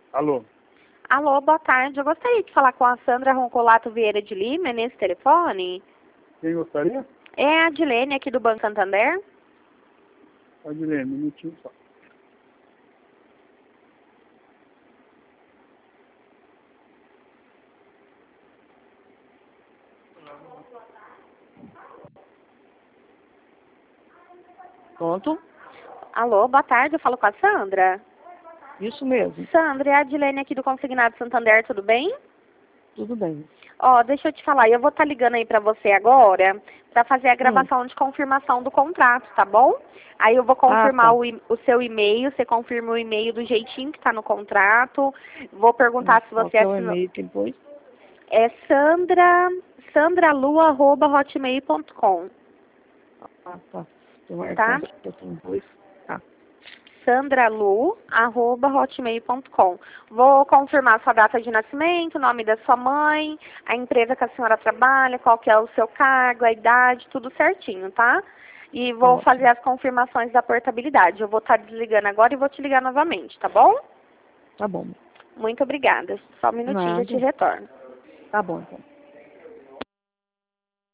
Alô? Alô, boa tarde. Eu gostaria de falar com a Sandra Roncolato Vieira de Lima, é nesse telefone? Quem gostaria? É a Adilene aqui do Banco Santander. Adilene, um minutinho só. Pronto? Alô, boa tarde. Eu falo com a Sandra. Isso mesmo. Sandra, é a Adilene aqui do Consignado Santander, tudo bem? Tudo bem. Ó, deixa eu te falar, eu vou estar ligando aí pra você agora pra fazer a gravação de confirmação do contrato, tá bom? Aí eu vou confirmar tá. o seu e-mail, você confirma o e-mail do jeitinho que tá no contrato. Vou perguntar se você Qual é o assinou. e-mail que ele pôs? É sandralu@hotmail.com. Tá. Tô Tá? marcando que ele pôs. Tá. sandralu@hotmail.com. Vou confirmar sua data de nascimento, o nome da sua mãe, a empresa que a senhora trabalha, qual que é o seu cargo, a idade, tudo certinho, tá? E vou fazer as confirmações da portabilidade. Eu vou estar desligando agora e vou te ligar novamente, tá bom? Tá bom. Muito obrigada. Só um minutinho, Nada. eu te retorno. Tá bom, então.